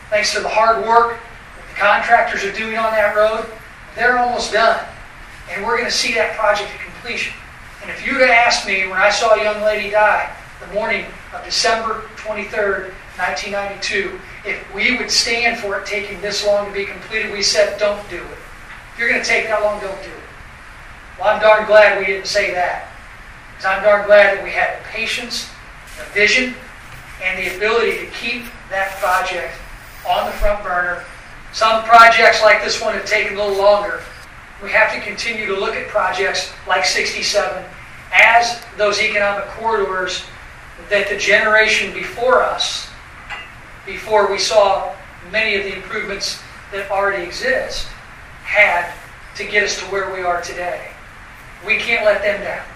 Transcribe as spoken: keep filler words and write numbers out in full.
thanks to the hard work that the contractors are doing on that road, they're almost done. And we're going to see that project to completion. And if you would have asked me when I saw a young lady die the morning of December twenty-third, nineteen ninety-two, if we would stand for it taking this long to be completed, we said, don't do it. If you're going to take that long, don't do it. Well, I'm darn glad we didn't say that. Because I'm darn glad that we had the patience, the vision, and the ability to keep that project on the front burner. Some projects like this one have taken a little longer. We have to continue to look at projects like sixty-seven as those economic corridors that the generation before us, before we saw many of the improvements that already exist, had to get us to where we are today. We can't let them down.